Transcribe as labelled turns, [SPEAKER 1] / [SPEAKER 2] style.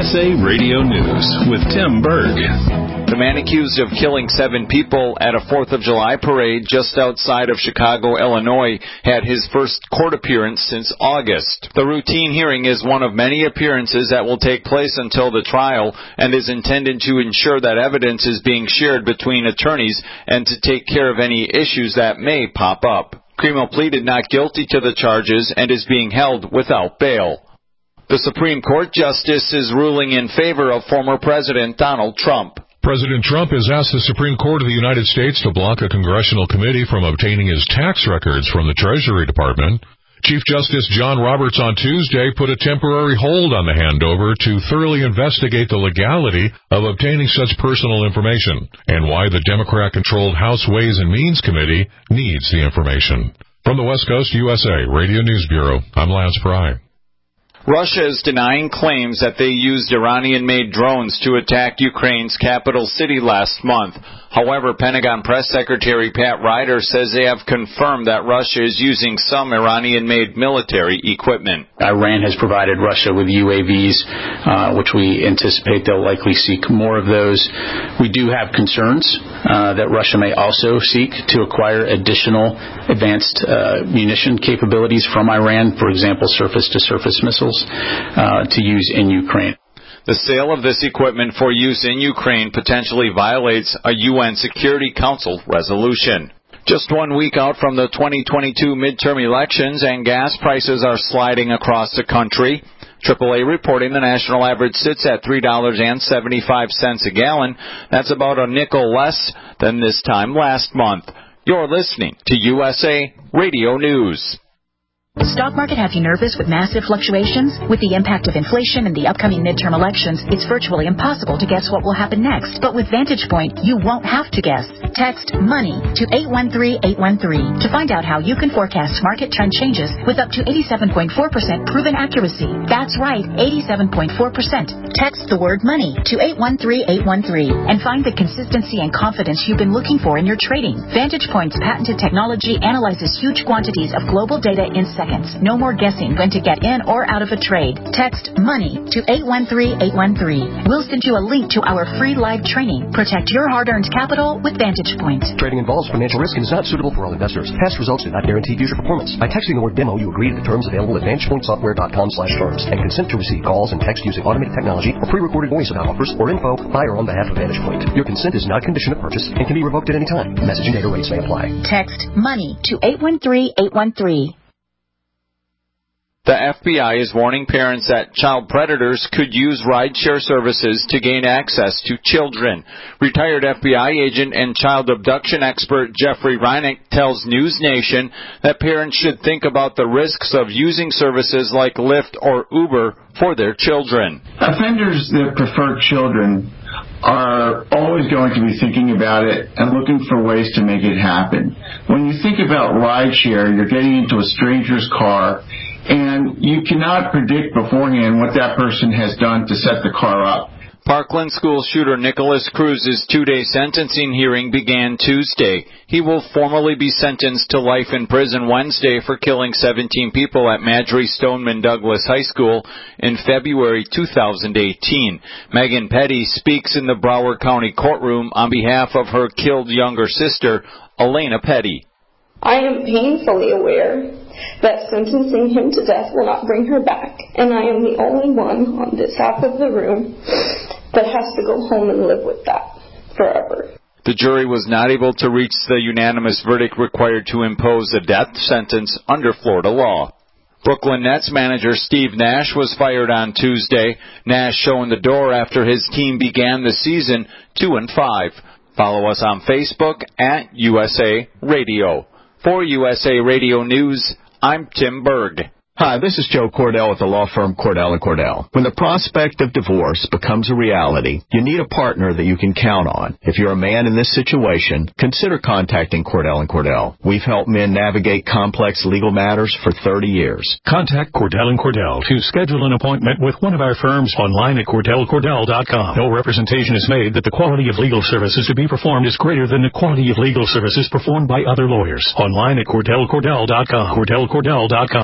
[SPEAKER 1] USA Radio News with Tim Berg.
[SPEAKER 2] The man accused of killing 7 people at a 4th of July parade just outside of Chicago, Illinois, had his first court appearance since August. The routine hearing is one of many appearances that will take place until the trial and is intended to ensure that evidence is being shared between attorneys and to take care of any issues that may pop up. Cremo pleaded not guilty to the charges and is being held without bail. The Supreme Court justice is ruling in favor of former President Donald Trump.
[SPEAKER 3] President Trump has asked the Supreme Court of the United States to block a congressional committee from obtaining his tax records from the Treasury Department. Chief Justice John Roberts on Tuesday put a temporary hold on the handover to thoroughly investigate the legality of obtaining such personal information and why the Democrat-controlled House Ways and Means Committee needs the information. From the West Coast USA Radio News Bureau, I'm Lance Pry.
[SPEAKER 2] Russia is denying claims that they used Iranian-made drones to attack Ukraine's capital city last month. However, Pentagon Press Secretary Pat Ryder says they have confirmed that Russia is using some Iranian-made military equipment.
[SPEAKER 4] Iran has provided Russia with UAVs, which we anticipate they'll likely seek more of those. We do have concerns that Russia may also seek to acquire additional advanced munition capabilities from Iran, for example, surface-to-surface missiles, to use in Ukraine.
[SPEAKER 2] The sale of this equipment for use in Ukraine potentially violates a UN Security Council resolution. Just 1 week out from the 2022 midterm elections, and gas prices are sliding across the country. AAA reporting the national average sits at $3.75 a gallon. That's about a nickel less than this time last month. You're listening to USA Radio News.
[SPEAKER 5] The stock market has you nervous with massive fluctuations? With the impact of inflation and the upcoming midterm elections, it's virtually impossible to guess what will happen next. But with Vantage Point, you won't have to guess. Text MONEY to 813-813 to find out how you can forecast market trend changes with up to 87.4% proven accuracy. That's right, 87.4%. Text the word MONEY to 813-813 and find the consistency and confidence you've been looking for in your trading. Vantage Point's patented technology analyzes huge quantities of global data in seconds. No more guessing when to get in or out of a trade. Text MONEY to 813-813. We'll send you a link to our free live training. Protect your hard-earned capital with Vantage Point.
[SPEAKER 6] Trading involves financial risk and is not suitable for all investors. Past results do not guarantee future performance. By texting the word demo, you agree to the terms available at VantagePointSoftware.com/terms and consent to receive calls and text using automated technology or pre-recorded voice about offers or info by or on behalf of Vantage Point. Your consent is not a condition of purchase and can be revoked at any time. Message and data rates may apply.
[SPEAKER 5] Text MONEY to 813-813.
[SPEAKER 2] The FBI is warning parents that child predators could use rideshare services to gain access to children. Retired FBI agent and child abduction expert Jeffrey Reinick tells News Nation that parents should think about the risks of using services like Lyft or Uber for their children.
[SPEAKER 7] Offenders that prefer children are always going to be thinking about it and looking for ways to make it happen. When you think about rideshare, you're getting into a stranger's car, and you cannot predict beforehand what that person has done to set the car up.
[SPEAKER 2] Parkland school shooter Nicholas Cruz's 2-day sentencing hearing began Tuesday. He will formally be sentenced to life in prison Wednesday for killing 17 people at Marjory Stoneman Douglas High School in February 2018. Megan Petty speaks in the Broward County courtroom on behalf of her killed younger sister, Elena Petty.
[SPEAKER 8] I am painfully aware that sentencing him to death will not bring her back, and I am the only one on this half of the room that has to go home and live with that forever.
[SPEAKER 2] The jury was not able to reach the unanimous verdict required to impose a death sentence under Florida law. Brooklyn Nets manager Steve Nash was fired on Tuesday. Nash showing the door after his team began the season 2-5. Follow us on Facebook at USA Radio. For USA Radio News, I'm Tim Berg.
[SPEAKER 9] Hi, this is Joe Cordell with the law firm Cordell & Cordell. When the prospect of divorce becomes a reality, you need a partner that you can count on. If you're a man in this situation, consider contacting Cordell & Cordell. We've helped men navigate complex legal matters for 30 years.
[SPEAKER 10] Contact Cordell & Cordell to schedule an appointment with one of our firms online at CordellCordell.com. No representation is made that the quality of legal services to be performed is greater than the quality of legal services performed by other lawyers. Online at CordellCordell.com. CordellCordell.com.